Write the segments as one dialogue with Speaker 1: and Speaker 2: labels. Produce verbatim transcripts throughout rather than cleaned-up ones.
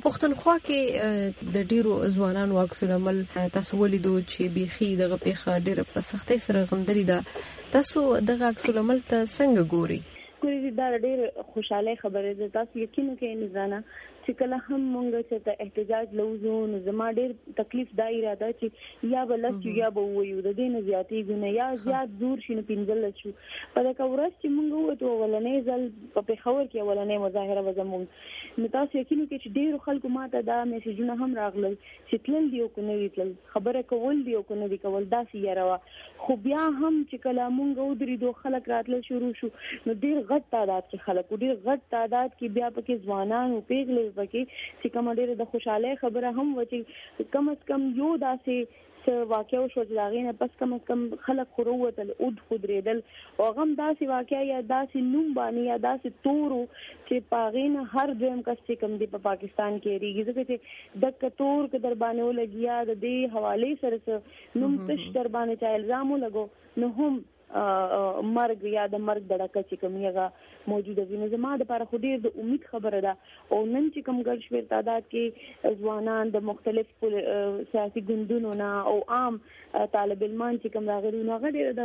Speaker 1: پښتونخوا کې د ډیرو ځوانانو عکس العمل تاسو ولیدو چې بيخي دغه پیښه ډیره په سختۍ سره غندري ده. تاسو دغه عکس العمل ته څنګه ګوري؟
Speaker 2: ګوري دا ډېر خوشاله خبره ده. تاسو یقین وکړئ نزانه چې کله هم مونږ چې ته احتجاج لوزو نو زما ډېر تکلیف دا اراده چې یا بلس یا به وایو د دې نه زیاتې ګونه یا زیات زور شي نو پینځل شو. په دا کورس چې مونږ وته ولنې ځل په پیښور کې ولنې مظاهره وزمون نو تاسو یقین وکړئ چې ډېر خلکو ماته دا میسجونه هم راغلل چې تلل دی او کنه وی تلل خبره کول دی او کنه دی کول دا سی یاره. خو بیا هم چې کله مونږ ودرې دوه خلک راتل شروع شو نو ډېر غټ تعداد کې خلک ډېر غټ تعداد کې بیا پکې ځوانان او پیغلې پکې چې کوم ډېر د خوشاله خبره هم و چې کم از کم یو داسې واقعو شو چې داغې نه پس کم از کم خلک خروتل او خودریدل او غم داسې واقعیا یا داسې نوم باندې یا داسې تورو چې پاغې نه هر دویم کس چې کم دی په پا پاکستان کې ریږي ځکه چې د کتور کې در باندې ولګیا د دې حواله سره نوم تش در باندې چا الزام لګو نو هم مرګ یا د مرګ دړکه چې کومه موجوده وي. نو زما د لپاره خو ډېر د امید خبره ده او نن چې کوم ګډ شمېر تعداد کې ځوانان د مختلف سیاسي ګوندونو نه او عام طالب علمان چې کوم راغلي نو هغه ډېر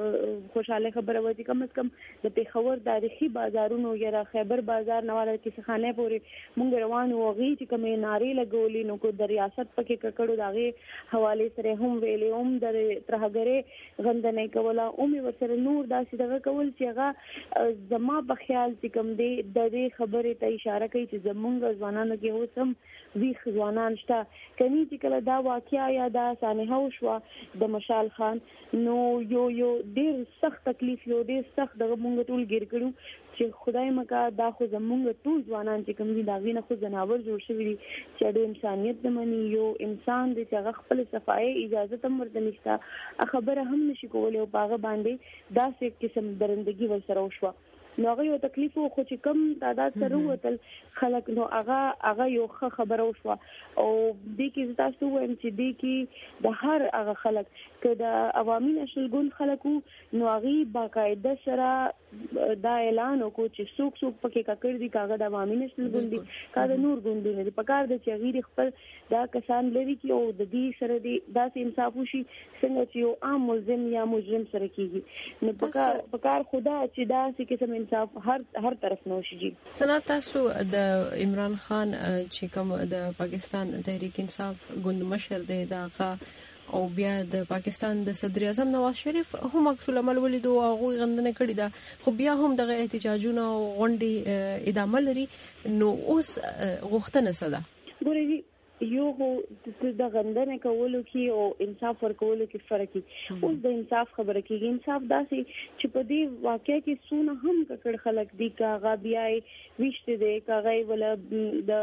Speaker 2: د خوشاله خبره وه چې کم از کم د پیښور تاریخي بازارونو یا خیبر بازار نواله کې خانه پورې مونږ روان وو هغې چې کومې نارې لګولې نو کو د ریاست پکې ککړو د هغې حوالې سره هم ویلې هم د ترهګرۍ غندنې کوله مې ورسره نور داسې دغه کول چې هغه زما په خیال چې کوم دی د دې خبرې ته اشاره کوي چې زمونږ ځوانانو کې اوس هم ویښ ځوانان شته. کني چې کله دا واقعیا یا دا سانحه وشوه د مشال خان نو یو یو ډېر سخت تکلیف یو ډېر سخت دغه مونږ ټول ګیر کړو چې خدای مکا دا خو زمونږ ټول ځوانان چې کوم دي دا غوینه خو جناور جوړ شوی دي چې د انسانیت د منی یو انسان دی چې هغه خپل صفای اجازه تم ورته نشته خبره هم نشي کولای او باغ باندې دا څه قسم درندگی ور سره وشوه. نو هغه یو تکلیف خو چې کم تعداد سره وتل خلک نو هغه هغه یو ښه خبره وشوه او دې کې تاسو وایم چې دې کې د هر هغه خلک که د عوامي نشل ګوند خلکو نو هغه باقاعده سره دا اعلان وکړو چې څوک څوک پکې ککړ دي کاغه د عوامي نشل ګوند دي کاغه نور ګوندونه دي پکار د چې غیر خپل دا کسان لري کې او د دې سره دي داسې انصاف وشي څنګه چې یو عام ملزم یا مجرم سره کیږي نو پکار پکار خدا چې دا چې قسم هر هر طرف نوشي.
Speaker 1: سنا تاسو د عمران خان چې کوم د پاکستان تحریک انصاف ګوند مشر دی داغه او بیا د پاکستان د صدر اعظم نواز شریف هم عکس العمل ولیدو او هغه غندنه کړې ده خو بیا هم دغه احتجاجونه او غونډې ادامه لري نو اوس غوښتنه څه ده؟
Speaker 2: ګورئ یو هو د غندنه کولو کې او انصاف ورکولو کې فرق دی. اوس د انصاف خبره کېږي انصاف داسې چې په دې واقعیا کې سونه هم ککړ خلک دي کاغه بیاي وشته دي کاغه ولا د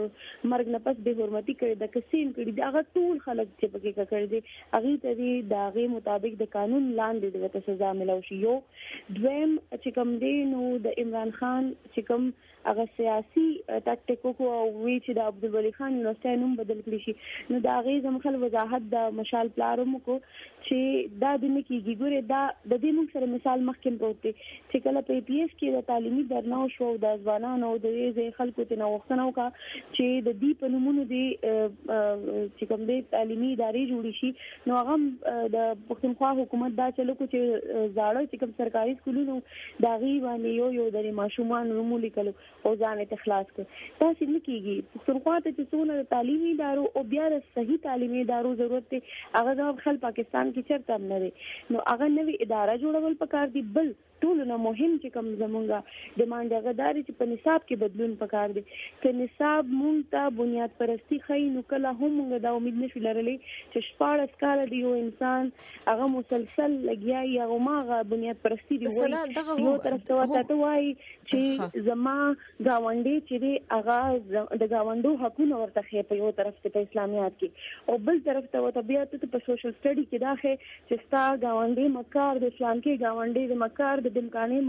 Speaker 2: مرګ نه پس به حرمتي کړي د کسین کړي دا هغه ټول خلک چې پکې ککړ دي هغه ته دي دا غي مطابق د قانون لاندې د سزا ملو شي. یو دویم چې کوم دی نو د عمران خان چې کوم هغه سیاسي ټاکټیکو کو او وی چې د عبدالولي خان یونیورسيټي نوم بدل کړی شي نو دا غي زمخل وضاحت د مشال پلارم کو چې دا د نکیږي ګوره دا د دې موږ سره مثال مخکې پروت دی چې کله په پی ایس کې د تعلیمي درناو شو د ځوانانو د دې خلکو ته نو وختنه وکا چې د دې په نومونو دی چې کوم دی تعلیمي ادارې جوړې شي نو هغه د پښتونخوا حکومت دا چلو کو چې زاړه چې کوم سرکاري سکولونو دا غي باندې یو یو د ماشومان نومو لیکلو او ځان ته خلاص کړ. دا څنګه کیږي پښتونخوا ته چې څونه تعلیمي ادارو او بیا صحیح تعلیمي ادارو ضرورت دی هغه د خپل پاکستان کې چرته نه لري نو هغه نوې اداره جوړول پکار دي. بل ټول نه مهم چې کوم زمونږه ډیماند هغه داري چې په نصاب کې بدلون پکار دي چې نصاب مونږ ته بنیاد پرستی خي نو کله هم مونږ دا امید نشو لرلی چې شپږ کال دی یو انسان هغه مسلسل لګیا یا هغه بنیاد پرستی دی وایي یو طرف ته وته وایي چې زما گاونډي چې هغه د گاونډو حقونه ورته خې په یو طرف ته په اسلامیات کې او بل طرف ته طبيعت ته په سوشل سټډي کې داخه چې ستا گاونډي مکار د اسلام کې گاونډي د مکار د دمکاني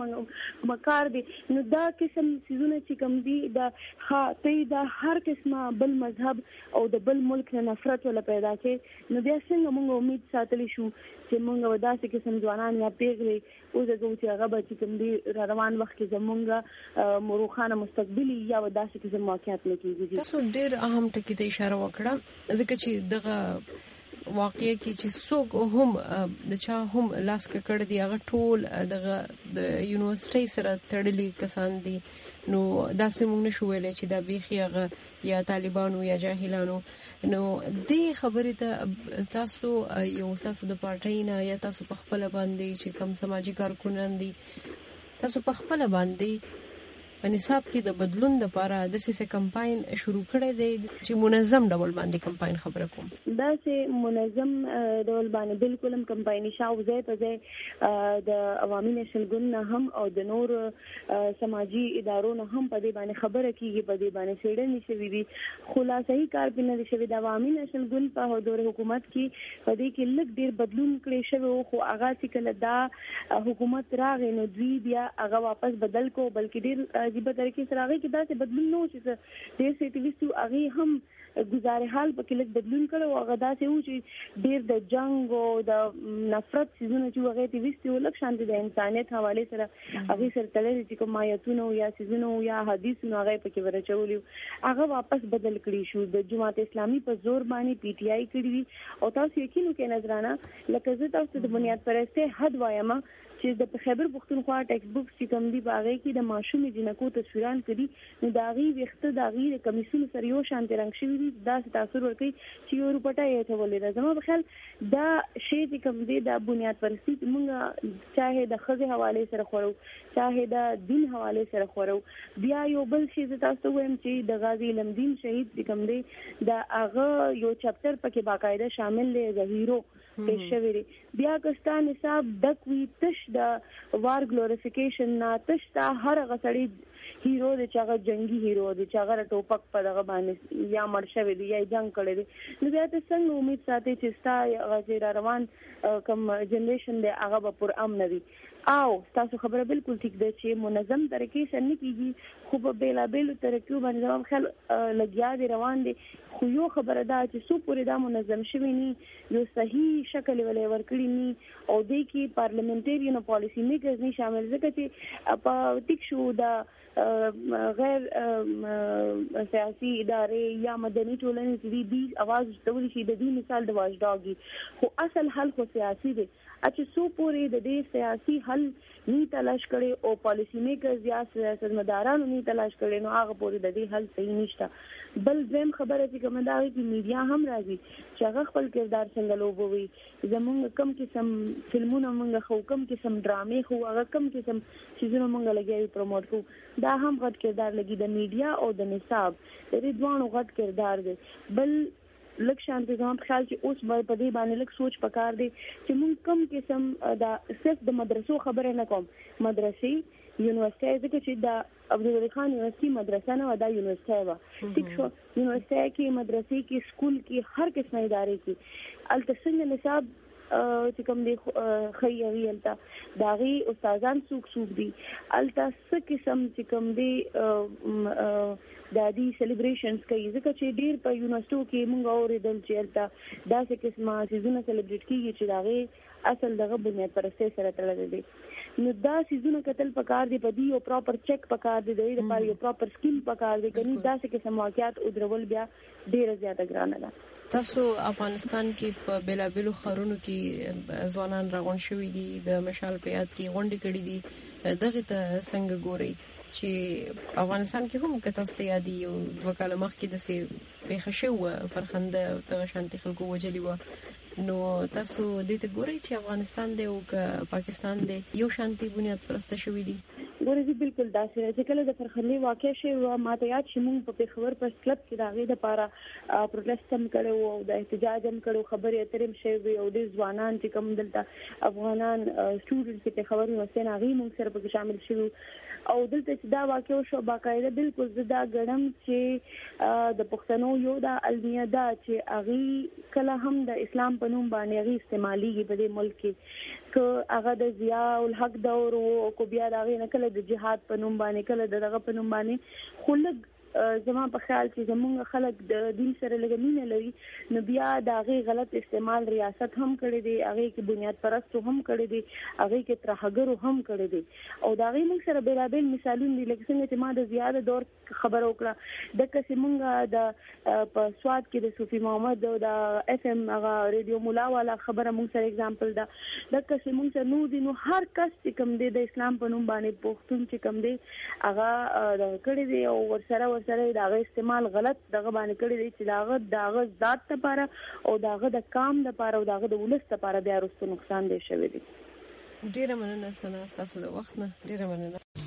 Speaker 2: مکار دي نو دا قسم سيزونه چې کوم دي دا ها ته دا هر قسمه بل مذهب او د بل ملک نه نفرت ولا پیدا کې نو بیا څنګه موږ امید ساتلی شو چې موږ وداسې قسم ځوانان یا پیغلي او زګو چې هغه به چې کوم دي روان وخت کې زمونږ مروخانه مستقبلی یا وداسې قسم واقعیت نه کیږي.
Speaker 1: تاسو ډیر اهم ټکی ته اشاره وکړه ځکه چې دغه واقعي کې چې څوک هم د چا هم لاس کړ دی هغه ټول دغه د یونیورسيټي سره تړلي کسان دي نو دا سیمون نشو ویلې چې دا بيخي هغه یا طالبانو یا جاهلانو نو دې خبرې ته تاسو یو تاسو د پارټۍ نه یا تاسو په خپل باندې چې کوم سماجی کارکونان دي تاسو په خپل باندې په نصاب کې د بدلون لپاره د سیسه کمپاین شروع کړی دی چې منظم ډول باندې کمپاین خبره کوم
Speaker 2: دا چې منظم ډول باندې بالکل هم کمپاین شاو ځای په ځای د عوامي نشل ګوند نه هم او د نور سماجی ادارو نه هم په دې باندې خبره کیږي په دې باندې سیډنی شوی دي خلاصي کار بنه شوی د عوامي نشل ګوند په دور حکومت کې په دې کې لږ ډیر بدلون کړی شوی خو هغه چې کله دا حکومت راغی نو دوی بیا هغه واپس بدل کو بلکې ډیر عجیب طریقې سره هغه کې دا څه بدلون نو چې ډېر څه اکټیویسټ هغه هم گزارې حال په کې لږ بدلون کړو هغه دا څه و چې ډېر د جنگ او د نفرت سيزونه چې هغه اکټیویسټ یو لږ شانتي د انسانيت حواله سره هغه سره تلل چې کوم آیتونه یا سيزونه یا حدیثونه هغه په کې ورچولي هغه واپس بدل کړی شو د جماعت اسلامي په زور باندې پی ټ آی کړی او تاسو یقینو کې نظرانه لکه زه تاسو د بنیاد پرسته حد وایم چې د خیبر پختونخوا ټیکس بوک چې کوم دی باغې کې د ماشومې جنکو تصویران کړي نو داغي وخته داغي د کمیسیون سره یو شانتي رنگ شوی دی دا تاثیر ورکړي چې یو روپټه یې ته ولې دا زما په خیال دا شی چې کوم دی د بنیاد پرستی موږ چاهه د خزه حواله سره خورو چاهه د دین حواله سره خورو بیا یو بل شی چې تاسو وایم چې د غازی لمدین شهید چې کوم دی دا هغه یو چپټر پکې باقاعده شامل دی زهیرو پېښوي بیا کستان حساب دک وی تش د وار ګلوریفیکیشن نه تش تا هر غسړي هیرو د چاغه جنگي هیرو د چاغه ټوپک په دغه باندې یا مرشوي دی یا جنگ کړي دي نو بیا ته څنګه امید ساتي چې ستا غیر روان کم جنریشن دی هغه به پر امن وي او تاسو خبره بالکل ٹھیک ده چې منظم طریقې سره نه کیږي خو په بیلا بیل طریقو باندې زموږ خل لګیا دي روان دي خو یو خبره ده چې سو پوری دا منظم شوی ني یو صحیح شکل ولې ورکړی ني او د کی پارلیمنټریان او پالیسی میکرز نه شامل ځکه چې په ټیک شو دا غیر سیاسي ادارې یا مدني ټولنې چې دې आवाज ټول شي د دې مثال د واجداګي خو اصل حل خو سیاسي دی چې سو پوری د دې سیاسي حل ني تلاش کړي او پالیسی میکرز یا سیاستمدارانو ني تلاش کړي نو هغه پوری د دې حل صحیح نشته بل زم خبره چې کومه دا وي چې میډیا هم راځي چې هغه خپل کردار څنګه لوبوي زمونږ کم قسم فلمونه مونږ خو کم قسم ډرامې خو هغه کم قسم چیزونه مونږ لګي پروموټ کو دا هم غټ کردار لګي د میډیا او د نصاب د دې دوه غټ کردار دی بل لک شانتي زموږ خیال چې اوس په دې باندې لک سوچ پکار دی چې مونږ کم قسم دا صرف د مدرسو خبره نه کوم مدرسې یونیورسيټي ځکه چې دا عبدالله خان یونیورسيټي مدرسه نه ودا یونیورسيټي وا ټیک شو یونیورسيټي کې مدرسې کې سکول کې هر قسمه ادارې کې التسنه نصاب چې کوم دی خیری التا داغي استادان سوق سوق دي التا څه قسم چې کوم دی دادی سلیبریشنز کوي ځکه چې ډیر په یونیورسيټو کې موږ اوریدل چې التا دا څه قسمه سيزونه سلیبریټ کیږي چې داغي اصل دغه بنیاد پرسته سره تړل دي نو دا سيزونه قتل پکار دي په دې یو پراپر چیک پکار دي د لپاره یو پراپر سکیم پکار دي کني دا څه قسم واقعیت او درول بیا ډیر زیاته ګرانه ده
Speaker 1: تاسو افغانستان کې په بیلابیلو خارونو کې ځوانان راغون شوي دي د مشال په یاد کې غونډې کړې دي دغه ته څنګه ګوري چې افغانستان کې هم کته ست یادي یو دوه کال مخکې د سي په خښو فرخنده د شانتي خلکو وجلی و نو تاسو دې ته ګوري چې افغانستان دی او پاکستان دی یو شانتي بنیاد پرسته شوی دي
Speaker 2: ګورې بالکل داسې چې کله د فرخنده واقع شي او ماته یاد شي موږ په پیښور پر کلب کې راغی د پاره پروټیست هم کړو او د احتجاج هم کړو خبرې اترې هم شوي او د ځوانان چې کوم دلته افغانان سټوډنټ چې پیښور یونیورسيټي ناغي موږ سره په شامل شوو او دلته چې دا واقع شو باقاعده بالکل زدا غړم چې د پښتنو یو د المیه دا چې اغي کله هم د اسلام په نوم باندې اغي استعمالي په دې ملک کې که هغه د ضیاء الحق دور او کو بیا دا غي نه کله د جهاد په نوم باندې کله دغه په نوم باندې خلک زما په خیال چې زمونږ خلک د دین سره لګمینه لري نو بیا دا غي غلط استعمال ریاست هم کړی دی هغه کې بنیاد پرستو هم کړی دی هغه کې ترهګرو هم کړی دی او دا غي موږ سره بیلابل مثالونه دي لکه څنګه چې ما د زیاده دور خبر وکړه د کسې مونږه د په سواد کې د صوفي محمد او د اف ام هغه ریډیو مولا والا خبره مونږ سره اگزامپل ده د کسې مونږ سره نو دي نو هر کس چې کوم دی د اسلام په نوم باندې پښتون چې کوم دی هغه کړی دی او ورسره سره داغه استعمال غلط دغه باندې کړی دی چې داغه داغه ذات لپاره او داغه د کام لپاره او داغه د ولست لپاره بیا رسو نقصان دی شوی دی.
Speaker 1: ډیره مننه سنا تاسو د وخت نه ډیره مننه.